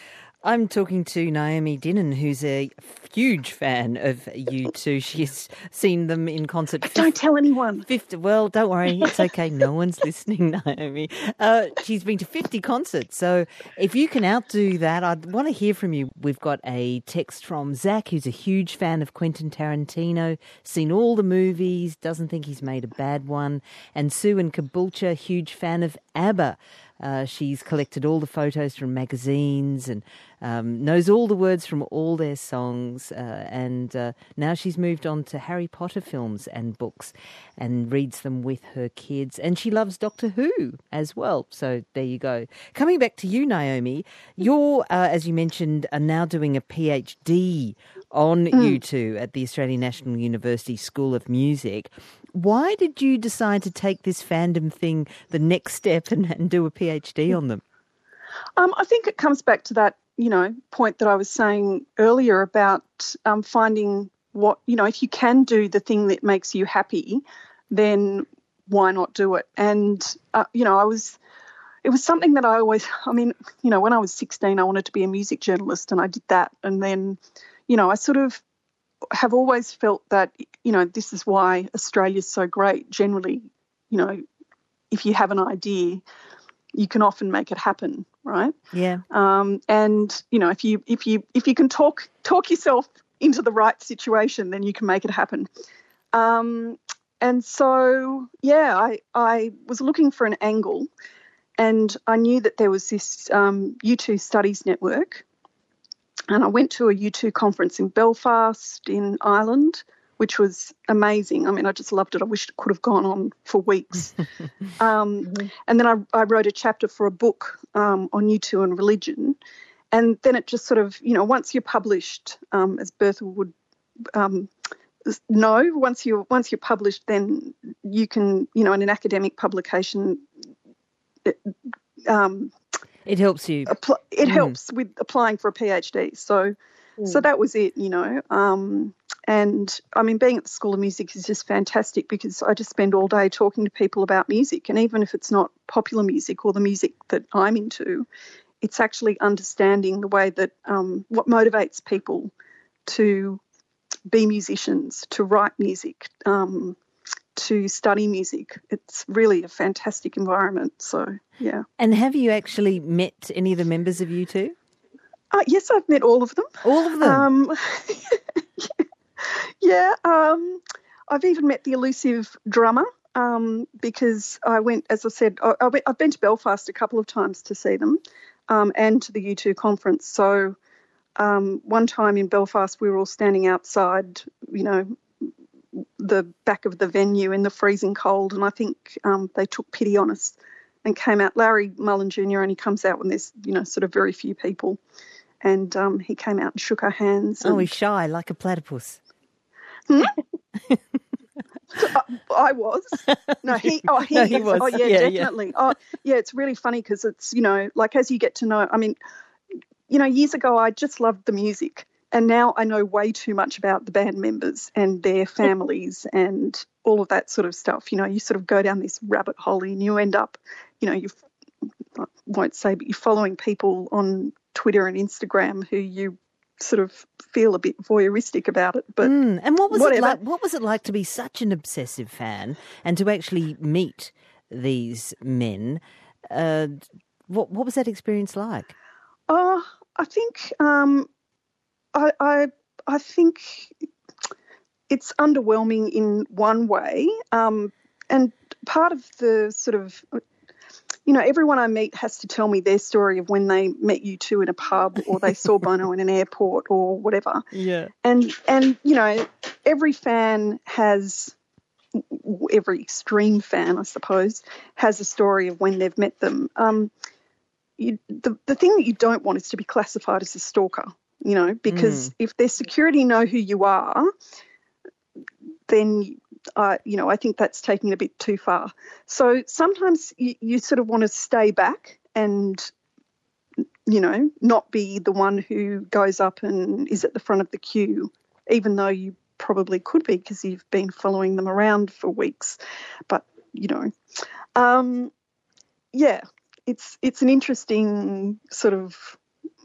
S2: I'm talking to Naomi Dinnan, who's a huge fan of U two. She's seen them in concert.
S6: Don't tell anyone.
S2: fifty, well, don't worry. It's okay. No one's listening, Naomi. Uh, she's been to fifty concerts. So if you can outdo that, I'd want to hear from you. We've got a text from Zach, who's a huge fan of Quentin Tarantino, seen all the movies, doesn't think he's made a bad one. And Sue in Caboolture, huge fan of ABBA. Uh, she's collected all the photos from magazines and um, knows all the words from all their songs. Uh, and uh, now she's moved on to Harry Potter films and books and reads them with her kids. And she loves Doctor Who as well. So there you go. Coming back to you, Naomi, you're, uh, as you mentioned, are now doing a PhD on
S6: Mm.
S2: U two at the Australian National University School of Music. Why did you decide to take this fandom thing the next step and, and do a PhD on them?
S6: Um, I think it comes back to that, you know, point that I was saying earlier about um, finding what, you know, if you can do the thing that makes you happy, then why not do it? And, uh, you know, I was, it was something that I always, I mean, you know, when I was sixteen, I wanted to be a music journalist and I did that. And then, you know, I sort of have always felt that, you know, this is why Australia's so great. Generally, you know, if you have an idea, you can often make it happen, right?
S2: Yeah.
S6: Um, and you know, if you if you if you can talk talk yourself into the right situation, then you can make it happen. Um, and so, yeah, I I was looking for an angle, and I knew that there was this um, U two Studies Network, and I went to a U two conference in Belfast in Ireland, which was amazing. I mean, I just loved it. I wished it could have gone on for weeks. um,
S3: Mhm.
S6: And then I, I wrote a chapter for a book um, on U two and religion. And then it just sort of, you know, once you're published, um, as Bertha would um, know, once you're, once you're published, then you can, you know, in an academic publication, it, um,
S2: It helps you.
S6: appl- it
S2: Mm.
S6: helps with applying for a PhD. So so
S3: Mm.
S6: that was it, you know. Um, and, I mean, being at the School of Music is just fantastic because I just spend all day talking to people about music. And even if it's not popular music or the music that I'm into, it's actually understanding the way that um, what motivates people to be musicians, to write music, um, to study music. It's really a fantastic environment. So, yeah.
S2: And have you actually met any of the members of U two?
S6: Uh, yes, I've met all of them.
S2: All of them?
S6: Um, yeah. Um, I've even met the elusive drummer um, because I went, as I said, I, I went, I've been to Belfast a couple of times to see them um, and to the U two conference. So um, one time in Belfast we were all standing outside, you know, the back of the venue in the freezing cold, and I think um, they took pity on us and came out. Larry Mullen Junior only comes out when there's, you know, sort of very few people. And um, he came out and shook our hands. And...
S2: Oh, he's shy, like a platypus.
S6: Hmm? I, I was. No, he. Oh, he,
S2: no, he was.
S6: Oh, yeah,
S2: yeah
S6: definitely.
S2: Yeah.
S6: Oh, yeah. It's really funny because it's, you know, like as you get to know. I mean, you know, years ago I just loved the music, and now I know way too much about the band members and their families and all of that sort of stuff. You know, you sort of go down this rabbit hole and you end up, you know, you I won't say, but you're following people on Twitter and Instagram who you sort of feel a bit voyeuristic about it. But
S2: mm. And what was
S6: whatever.
S2: it like? What was it like to be such an obsessive fan and to actually meet these men? Uh, what what was that experience like?
S6: Oh, I think um, I, I I think it's underwhelming in one way, um, and part of the sort of, you know, everyone I meet has to tell me their story of when they met U two in a pub or they saw Bono in an airport or whatever.
S2: Yeah.
S6: And, and you know, every fan has, every extreme fan, I suppose, has a story of when they've met them. Um, you, the, the thing that you don't want is to be classified as a stalker, you know, because mm. if their security know who you are, then Uh, you know, I think that's taking it a bit too far. So sometimes you, you sort of want to stay back and, you know, not be the one who goes up and is at the front of the queue, even though you probably could be because you've been following them around for weeks. But, you know, um, yeah, it's it's an interesting sort of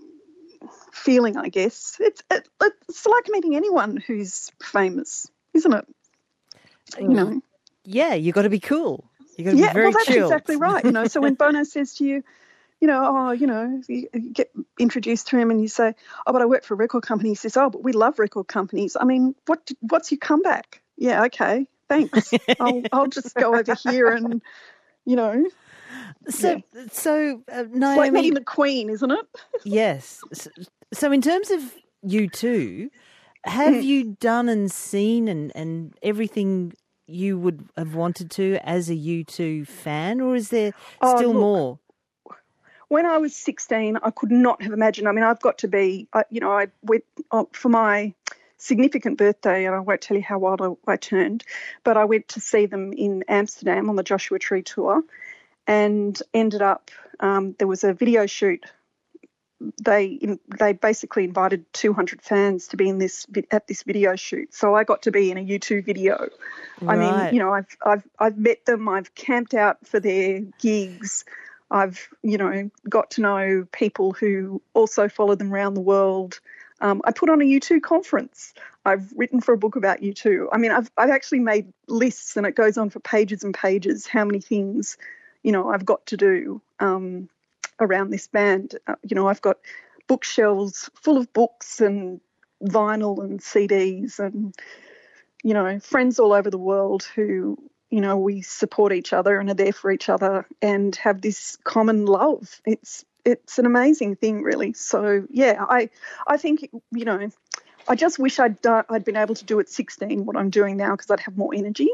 S6: feeling, I guess. It's, it, it's like meeting anyone who's famous, isn't it? You know,
S2: yeah, you got to be cool. You got to
S6: yeah,
S2: be very
S6: well, that's
S2: chill.
S6: exactly right. You know, so when Bono says to you, you know, oh, you know, you get introduced to him and you say, oh, but I work for a record company. He says, oh, but we love record companies. I mean, what what's your comeback? Yeah, okay, thanks. I'll I'll just go over here and, you know.
S2: So
S6: yeah.
S2: so uh, Naomi,
S6: it's like meeting the Queen, isn't it?
S2: Yes. So, so in terms of U two. Have you done and seen and, and everything you would have wanted to as a U two fan, or is there
S6: oh,
S2: still
S6: look,
S2: more?
S6: When I was sixteen, I could not have imagined. I mean, I've got to be, I, you know, I went oh, for my significant birthday, and I won't tell you how old I, I turned, but I went to see them in Amsterdam on the Joshua Tree tour and ended up, um, there was a video shoot. They they basically invited two hundred fans to be in this at this video shoot. So I got to be in a U two video.
S2: Right.
S6: I mean, you know, I've I've I've met them. I've camped out for their gigs. I've you know got to know people who also follow them around the world. Um, I put on a U two conference. I've written for a book about U two. I mean, I've I've actually made lists, and it goes on for pages and pages. How many things, you know, I've got to do. Um, around this band. Uh, you know, I've got bookshelves full of books and vinyl and C Ds and, you know, friends all over the world who, you know, we support each other and are there for each other and have this common love. It's it's an amazing thing, really. So, yeah, I I think, you know, I just wish I'd done, I'd been able to do at sixteen what I'm doing now because I'd have more energy.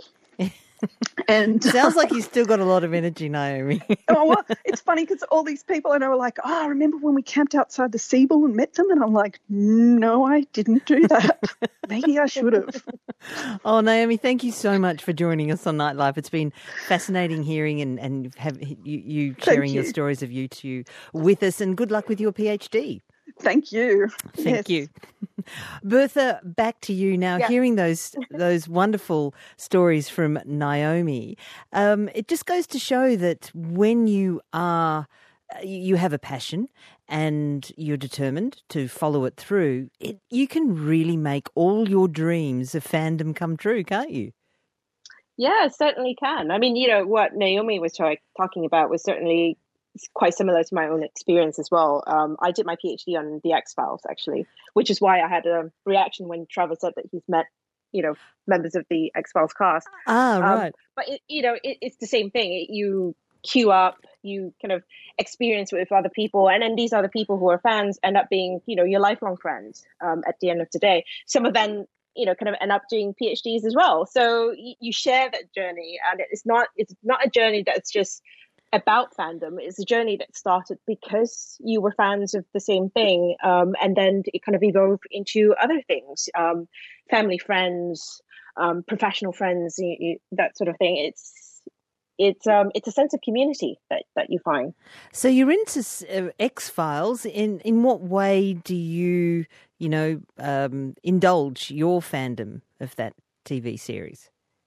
S6: And
S2: sounds like you've still got a lot of energy, Naomi.
S6: Oh, well, it's funny because all these people I know are like, oh, remember when we camped outside the Siebel and met them? And I'm like, no, I didn't do that. Maybe I should have.
S2: Oh, Naomi, thank you so much for joining us on Nightlife. It's been fascinating hearing and, and have you, you sharing
S6: you.
S2: your stories of U two with us, and good luck with your PhD.
S6: Thank you.
S2: Thank
S6: yes.
S2: you. Bertha, back to you now.
S3: Yeah.
S2: Hearing those those wonderful stories from Naomi, um, it just goes to show that when you are, you have a passion and you're determined to follow it through, it, you can really make all your dreams of fandom come true, can't you?
S3: Yeah, it certainly can. I mean, you know, what Naomi was try- talking about was certainly quite similar to my own experience as well. Um, I did my PhD on the X-Files, actually, which is why I had a reaction when Trevor said that he's met, you know, members of the X-Files cast.
S2: Ah,
S3: Um,
S2: right.
S3: but, it, you know, it, it's the same thing. It, you queue up, you kind of experience with other people, and then these other people who are fans end up being, you know, your lifelong friends um, at the end of the day. Some of them, you know, kind of end up doing PhDs as well. So you, you share that journey, and it's not it's not a journey that's just about fandom. It's a journey that started because you were fans of the same thing, um, and then it kind of evolved into other things, um, family, friends, um, professional friends, you, you, that sort of thing. It's it's um, it's a sense of community that, that you find.
S2: So you're into uh, X-Files. In in what way do you, you know, um, indulge your fandom of that T V series?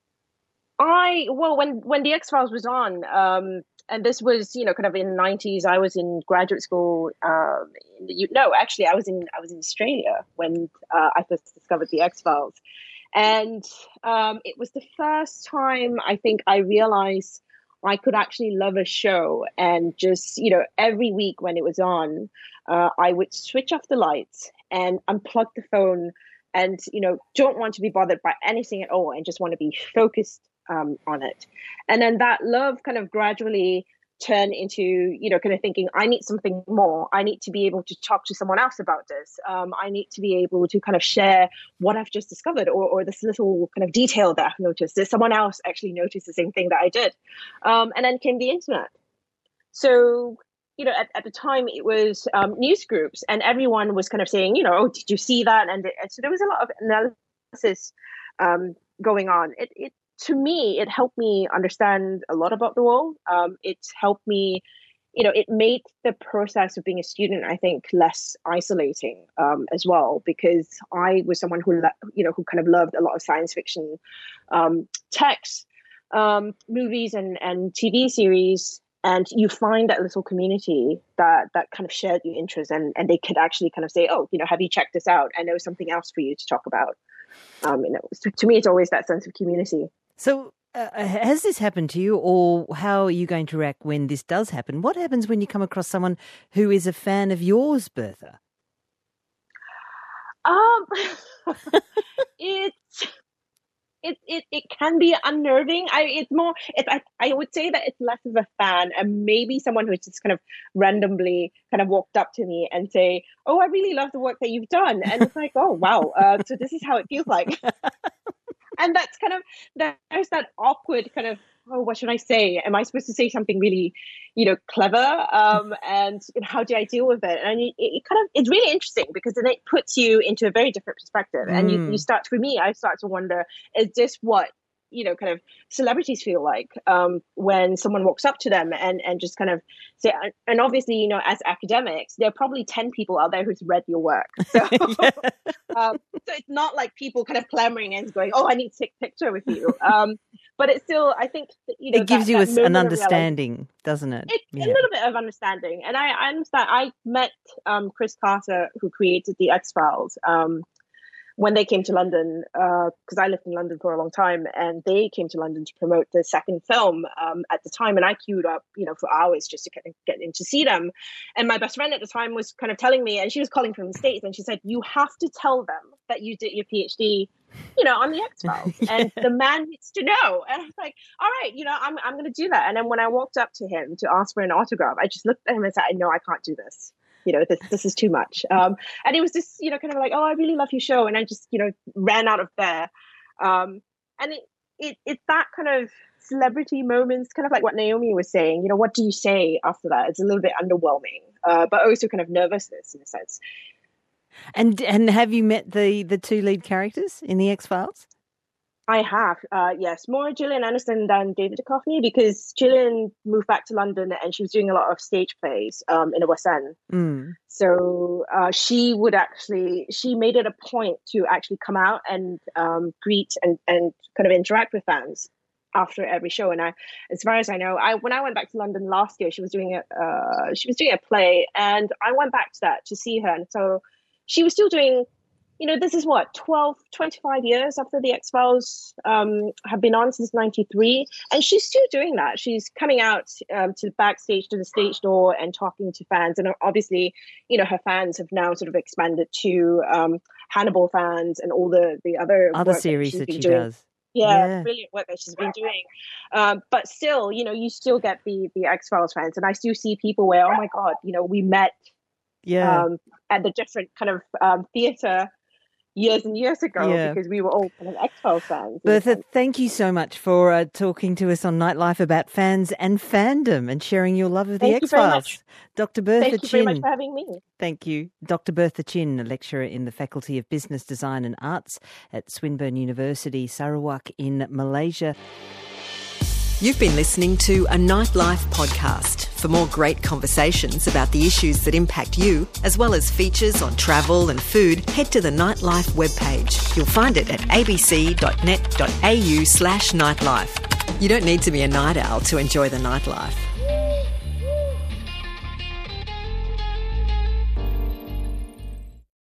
S3: I well, when when the X-Files was on, um, and this was, you know, kind of in the nineties. I was in graduate school. Um, in the, no, actually, I was in I was in Australia when uh, I first discovered the X-Files, and um, it was the first time I think I realized I could actually love a show, and just, you know, every week when it was on, uh, I would switch off the lights and unplug the phone, and, you know, don't want to be bothered by anything at all, and just want to be focused um, on it. And then that love kind of gradually turned into, you know, kind of thinking, I need something more. I need to be able to talk to someone else about this. Um, I need to be able to kind of share what I've just discovered, or, or this little kind of detail that I've noticed. That someone else actually noticed the same thing that I did. Um, and then came the internet. So, you know, at, at the time it was um, news groups, and everyone was kind of saying, you know, oh, did you see that? And, and so there was a lot of analysis um, going on. It, it to me, it helped me understand a lot about the world. Um, it's helped me, you know, it made the process of being a student, I think, less isolating um, as well, because I was someone who, you know, who kind of loved a lot of science fiction um, texts, um, movies and, and T V series. And you find that little community that, that kind of shared your interests, and, and they could actually kind of say, oh, you know, have you checked this out? I know something else for you to talk about. Um, you know, so to me, it's always that sense of community.
S2: So uh, has this happened to you, or how are you going to react when this does happen? What happens when you come across someone who is a fan of yours, Bertha?
S3: Um, it's it, it it can be unnerving. I it's more. It, I I would say that it's less of a fan, and maybe someone who just kind of randomly kind of walked up to me and say, "Oh, I really love the work that you've done," and it's like, "Oh, wow! Uh, so this is how it feels like." And that's kind of, there's that awkward kind of, oh, what should I say? Am I supposed to say something really, you know, clever? Um, and how do I deal with it? And it, it kind of, it's really interesting, because then it puts you into a very different perspective. Mm. And you, you start, for me, I start to wonder, is this what, you know, kind of celebrities feel like um, when someone walks up to them and, and just kind of say, and obviously, you know, as academics, there are probably ten people out there who's read your work. So, um, so it's not like people kind of clamoring and going, oh, I need to take a picture with you. Um, but it's still, I think, you know,
S2: it gives
S3: that,
S2: you
S3: that
S2: a, an understanding, doesn't it?
S3: it
S2: yeah.
S3: A little bit of understanding. And I, I understand. I met um, Chris Carter, who created the X-Files, um, when they came to London, because uh, I lived in London for a long time, and they came to London to promote the second film um, at the time, and I queued up, you know, for hours just to get, get in to see them. And my best friend at the time was kind of telling me, and she was calling from the States, and she said, you have to tell them that you did your PhD, you know, on the X-Files, yeah. And the man needs to know. And I was like, all right, you know, I'm I'm going to do that. And then when I walked up to him to ask for an autograph, I just looked at him and said, no, I can't do this. You know, this this is too much. Um, and it was just, you know, kind of like, oh, I really love your show. And I just, you know, ran out of there. Um, and it, it it's that kind of celebrity moments, kind of like what Naomi was saying, you know, what do you say after that? It's a little bit underwhelming, uh, but also kind of nervousness in a sense.
S2: And and have you met the, the two lead characters in the X-Files?
S3: I have, uh, yes, more Gillian Anderson than David Duchovny, because Gillian moved back to London and she was doing a lot of stage plays um, in the West End. Mm. So uh, she would actually, she made it a point to actually come out and um, greet and, and kind of interact with fans after every show. And I, as far as I know, I when I went back to London last year, she was doing a uh, she was doing a play, and I went back to that to see her, and so she was still doing you know, this is what, twelve, twenty-five years after the X-Files um, have been on since ninety-three. And she's still doing that. She's coming out um, to the backstage, to the stage door and talking to fans. And obviously, you know, her fans have now sort of expanded to um, Hannibal fans and all the, the other
S2: Other
S3: work
S2: series
S3: that,
S2: that she
S3: doing.
S2: does.
S3: Yeah,
S2: Yeah.
S3: brilliant work that she's been doing. Um, but still, you know, you still get the the X-Files fans. And I still see people where, oh my God, you know, we met
S2: Yeah.
S3: um, at the different kind of um, theatre years and years ago
S2: Yeah.
S3: because we were all kind of X-Files fans.
S2: Bertha, thank you so much for uh, talking to us on Nightlife about fans and fandom and sharing your love of the
S3: Thank you very
S2: X-Files.
S3: much.
S2: Doctor Bertha
S3: Thank you
S2: Chin.
S3: very much for having me.
S2: Thank you. Doctor Bertha Chin, a lecturer in the Faculty of Business, Design and Arts at Swinburne University, Sarawak in Malaysia.
S7: You've been listening to a Nightlife podcast. For more great conversations about the issues that impact you, as well as features on travel and food, head to the Nightlife webpage. You'll find it at abc.net.au slash nightlife. You don't need to be a night owl to enjoy the nightlife.